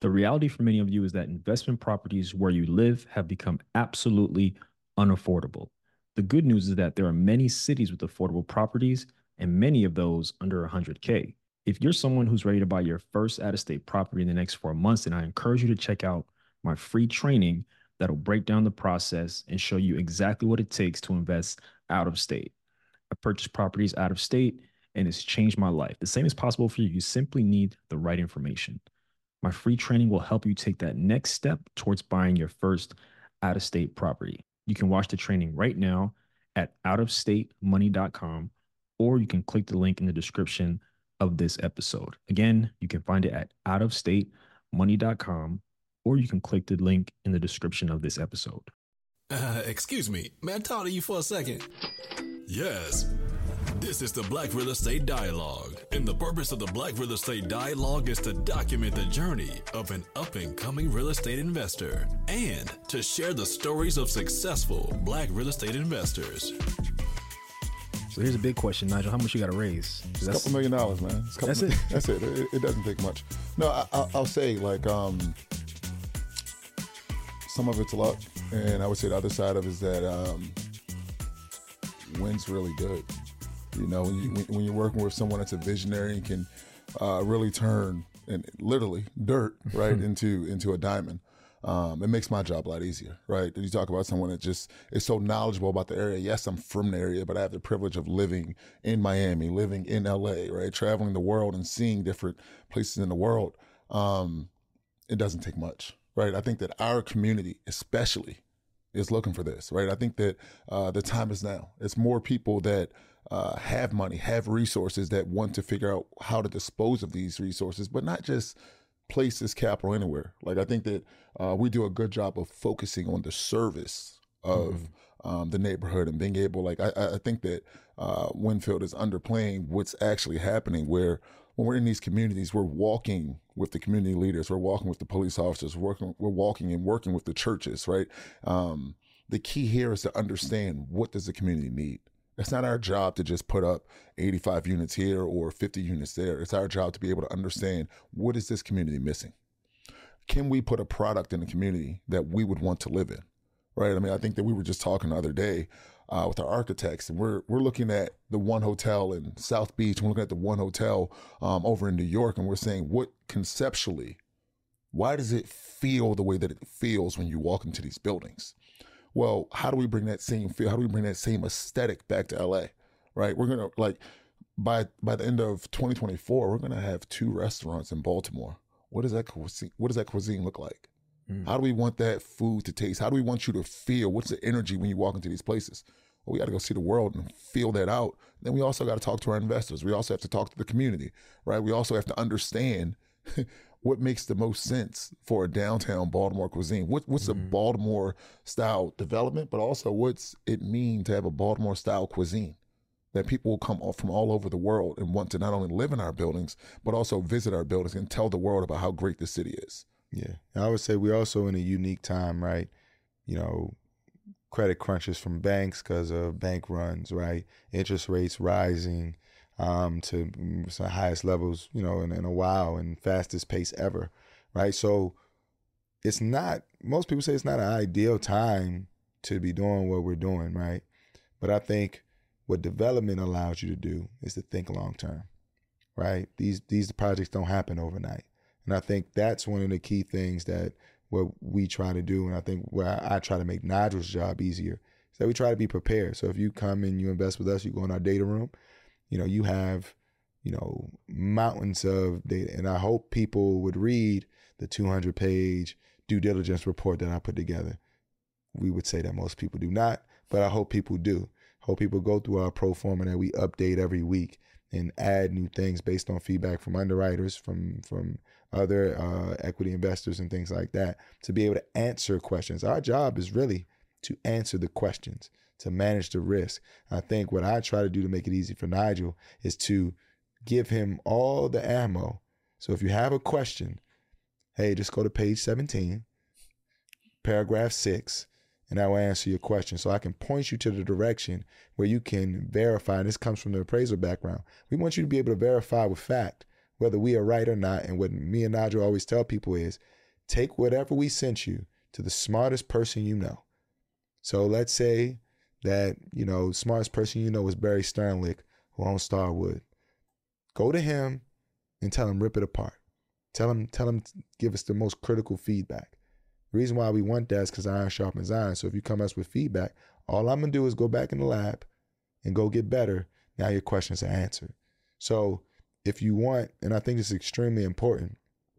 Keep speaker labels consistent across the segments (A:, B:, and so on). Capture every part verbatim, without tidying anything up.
A: The reality for many of you is that investment properties where you live have become absolutely unaffordable. The good news is that there are many cities with affordable properties and many of those under one hundred K. If you're someone who's ready to buy your first out of state property in the next four months, then I encourage you to check out my free training that'll break down the process and show you exactly what it takes to invest out of state. I purchased properties out of state and it's changed my life. The same is possible for you. You simply need the right information. My free training will help you take that next step towards buying your first out of state property. You can watch the training right now at out of state money dot com, or you can click the link in the description of this episode. Again, you can find it at out of state money dot com, or you can click the link in the description of this episode.
B: Uh, excuse me, may I talk to you for a second? Yes. This is the Black Real Estate Dialogue, and the purpose of the Black Real Estate Dialogue is to document the journey of an up-and-coming real estate investor and to share the stories of successful Black real estate investors.
A: So here's a big question, Nigel. How much you got to raise?
C: It's a couple million dollars, man. It's a couple
A: That's
C: million,
A: it?
C: That's it. it. It doesn't take much. No, I, I, I'll say, like, um, some of it's luck, and I would say the other side of it is that um, win's really good. You know, when, you, when you're working with someone that's a visionary and can uh, really turn, and literally, dirt, right, into into a diamond, um, it makes my job a lot easier, right? You talk about someone that just is so knowledgeable about the area. Yes, I'm from the area, but I have the privilege of living in Miami, living in L A, right, traveling the world and seeing different places in the world. Um, it doesn't take much, right? I think that our community, especially, is looking for this, right? I think that uh, the time is now. It's more people that uh, have money, have resources that want to figure out how to dispose of these resources, but not just place this capital anywhere. Like, I think that uh, we do a good job of focusing on the service of mm-hmm. um, the neighborhood and being able, like, I, I think that uh, Winfield is underplaying what's actually happening, where when we're in these communities, we're walking with the community leaders, we're walking with the police officers, we're working, we're walking and working with the churches, right? Um, the key here is to understand, what does the community need? It's not our job to just put up eighty-five units here or fifty units there. It's our job to be able to understand, what is this community missing? Can we put a product in the community that we would want to live in, right? I mean, I think that we were just talking the other day uh, with our architects, and we're we're looking at the one hotel in South Beach, and we're looking at the one hotel um, over in New York, and we're saying, what conceptually, why does it feel the way that it feels when you walk into these buildings? Well, how do we bring that same feel? How do we bring that same aesthetic back to L A, right? We're going to, like, by by the end of twenty twenty-four, we're going to have two restaurants in Baltimore. What does that cuisine, what does that cuisine look like? Mm. How do we want that food to taste? How do we want you to feel? What's the energy when you walk into these places? Well, we got to go see the world and feel that out. Then we also got to talk to our investors. We also have to talk to the community, right? We also have to understand what makes the most sense for a downtown Baltimore cuisine. What, what's mm-hmm. a Baltimore style development, but also what's it mean to have a Baltimore style cuisine that people will come from all over the world and want to not only live in our buildings, but also visit our buildings and tell the world about how great the city is.
D: Yeah. I would say we're also in a unique time, right? You know, credit crunches from banks because of bank runs, right? Interest rates rising um, to the highest levels, you know, in, in a while, and fastest pace ever, right? So it's not, most people say it's not an ideal time to be doing what we're doing, right? But I think what development allows you to do is to think long term, right? These these projects don't happen overnight. And I think that's one of the key things that what we try to do, and I think where I try to make Nigel's job easier, is that we try to be prepared. So if you come and you invest with us, you go in our data room, you know, you have, you know, mountains of data. And I hope people would read the two hundred page due diligence report that I put together. We would say that most people do not, but I hope people do. Hope people go through our pro forma that we update every week and add new things based on feedback from underwriters, from from other uh, equity investors and things like that, to be able to answer questions. Our job is really to answer the questions, to manage the risk. I think what I try to do to make it easy for Nigel is to give him all the ammo. So if you have a question, hey, just go to page seventeen, paragraph six, and I will answer your question. So I can point you to the direction where you can verify. And this comes from the appraiser background. We want you to be able to verify with fact whether we are right or not. And what me and Nigel always tell people is, take whatever we sent you to the smartest person you know. So let's say that, you know, the smartest person you know is Barry Sternlicht, who owns Starwood. Go to him and tell him, rip it apart. Tell him, tell him, give us the most critical feedback. The reason why we want that is because iron sharpens iron. So if you come us with feedback, all I'm going to do is go back in the lab and go get better. Now your questions are answered. So if you want, and I think it's extremely important,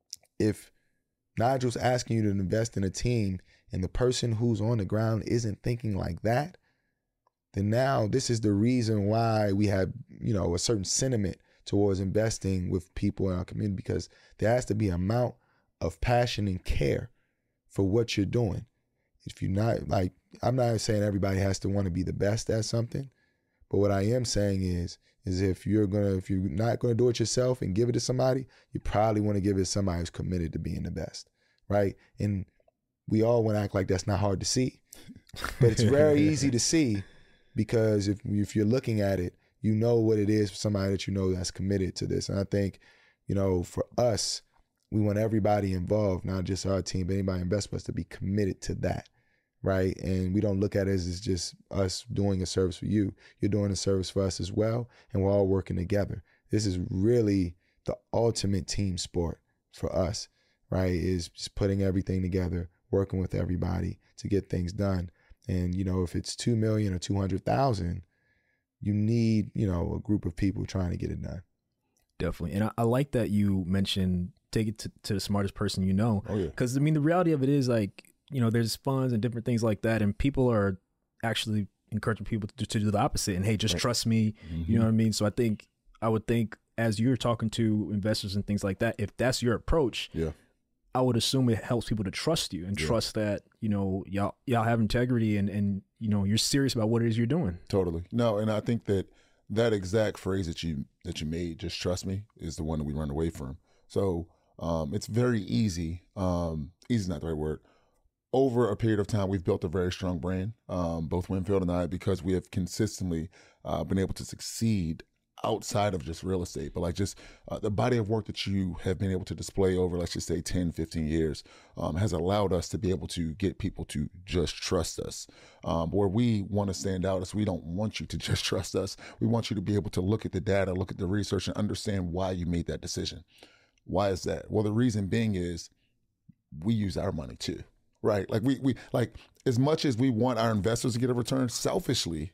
D: if Nigel's asking you to invest in a team and the person who's on the ground isn't thinking like that, then now this is the reason why we have, you know, a certain sentiment towards investing with people in our community, because there has to be an amount of passion and care for what you're doing. If you're not, like, I'm not saying everybody has to want to be the best at something, but what I am saying is, is if you're gonna, if you're not gonna do it yourself and give it to somebody, you probably want to give it to somebody who's committed to being the best, right? And we all want to act like that's not hard to see, but it's very easy to see, because if if you're looking at it, you know what it is for somebody that you know that's committed to this. And I think, you know, for us, we want everybody involved, not just our team, but anybody invest with us, to be committed to that, right? And we don't look at it as it's just us doing a service for you. You're doing a service for us as well, and we're all working together. This is really the ultimate team sport for us, right? Is just putting everything together, working with everybody to get things done. And, you know, if it's two million or two hundred thousand, you need, you know, a group of people trying to get it done.
A: Definitely. And I, I like that you mentioned take it to, to the smartest person you know.
C: Oh, yeah.
A: Because, I mean, the reality of it is, like, you know, there's funds and different things like that, and people are actually encouraging people to, to do the opposite. And, hey, just right. trust me. Mm-hmm. You know what I mean? So I think, I would think as you're talking to investors and things like that, if that's your approach,
C: yeah,
A: I would assume it helps people to trust you and yeah. trust that, you know, y'all y'all have integrity and, and, you know, you're serious about what it is you're doing.
C: Totally. No, and I think that that exact phrase that you that you made, just trust me, is the one that we run away from. So um, it's very easy. Um, easy is not the right word. Over a period of time, we've built a very strong brand, um, both Winfield and I, because we have consistently uh, been able to succeed outside of just real estate, but like just uh, the body of work that you have been able to display over, let's just say ten, fifteen years, um, has allowed us to be able to get people to just trust us. Um, where we want to stand out is we don't want you to just trust us. We want you to be able to look at the data, look at the research, and understand why you made that decision. Why is that? Well, the reason being is we use our money too, right? Like we, we like, as much as we want our investors to get a return, selfishly,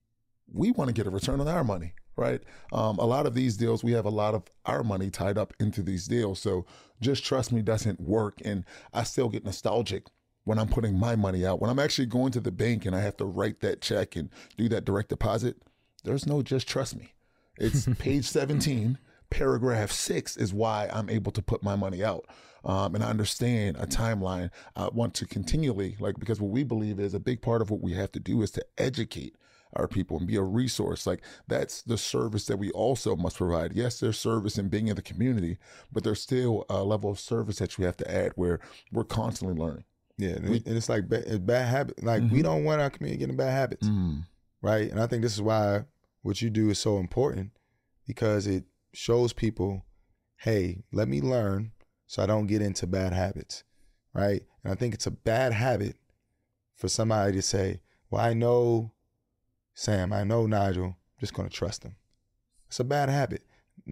C: we want to get a return on our money. Right. Um, a lot of these deals, we have a lot of our money tied up into these deals. So just trust me doesn't work. And I still get nostalgic when I'm putting my money out. When I'm actually going to the bank and I have to write that check and do that direct deposit, there's no just trust me. It's page seventeen, paragraph six is why I'm able to put my money out. Um, and I understand a timeline. I want to continually, like, because what we believe is a big part of what we have to do is to educate our people and be a resource. Like, that's the service that we also must provide. Yes, there's service in being in the community, but there's still a level of service that you have to add where we're constantly learning.
D: Yeah, and, we, and it's like bad, it's bad habit. Like mm-hmm. we don't want our community getting bad habits, mm. right? And I think this is why what you do is so important, because it shows people, hey, let me learn so I don't get into bad habits, right? And I think it's a bad habit for somebody to say, well, I know Sam, I know Nigel, I'm just going to trust him. It's a bad habit.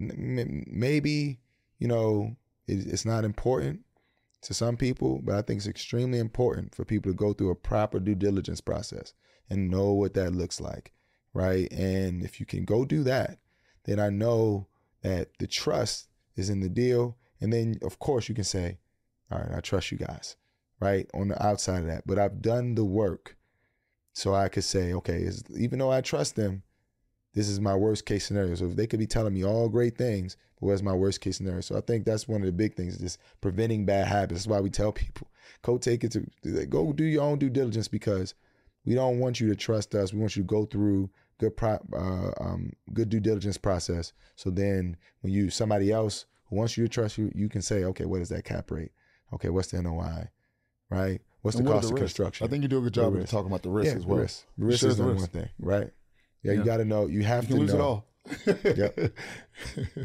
D: Maybe, you know, it's not important to some people, but I think it's extremely important for people to go through a proper due diligence process and know what that looks like, right? And if you can go do that, then I know that the trust is in the deal. And then, of course, you can say, all right, I trust you guys, right? On the outside of that. But I've done the work. So I could say, okay, is, even though I trust them, this is my worst case scenario. So if they could be telling me all great things, but what's my worst case scenario? So I think that's one of the big things, is just preventing bad habits. That's why we tell people, go take it to, go do your own due diligence, because we don't want you to trust us. We want you to go through good pro, uh, um, good due diligence process. So then when you, somebody else who wants you to trust you, you can say, okay, what is that cap rate? Okay, what's the N O I, right? What's the cost of construction?
C: I think you do a good job of talking about the risk
D: yeah,
C: as well.
D: The risk, the risk is the one thing, right? Yeah, yeah. You got to know. You have
C: you can
D: to
C: lose
D: know.
C: it all.
D: Yeah.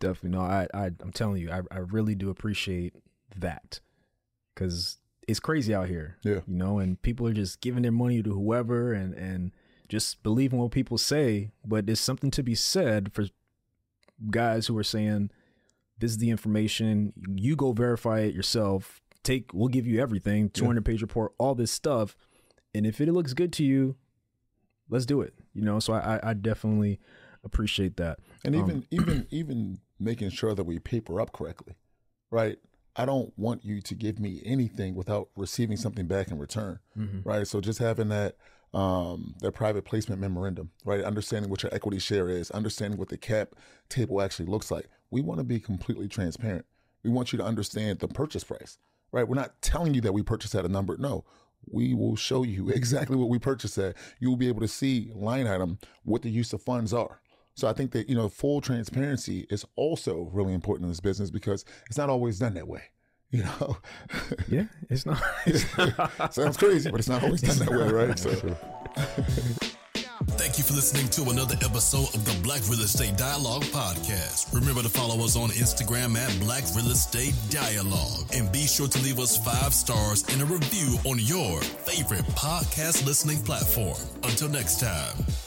A: Definitely. No, I, I, I'm telling you, I, I really do appreciate that, because it's crazy out here.
C: Yeah.
A: You know, and people are just giving their money to whoever and, and just believing what people say. But there's something to be said for guys who are saying, this is the information, you go verify it yourself. Take, we'll give you everything, two hundred page report, all this stuff. And if it looks good to you, let's do it. You know, so I, I definitely appreciate that.
C: And even,
A: um,
C: even, even making sure that we paper up correctly, right? I don't want you to give me anything without receiving something back in return,
A: mm-hmm.
C: right? So just having that, um, that private placement memorandum, right? Understanding what your equity share is, understanding what the cap table actually looks like. We want to be completely transparent. We want you to understand the purchase price, right? We're not telling you that we purchased at a number. No, we will show you exactly what we purchased at. You will be able to see line item what the use of funds are. So I think that, you know, full transparency is also really important in this business, because it's not always done that way. You know,
A: yeah, it's not. It's not.
C: Sounds crazy, but it's not always done that way, right? So.
B: Thank you for listening to another episode of the Black Real Estate Dialogue podcast. Remember to follow us on Instagram at Black Real Estate Dialogue, and be sure to leave us five stars and a review on your favorite podcast listening platform. Until next time.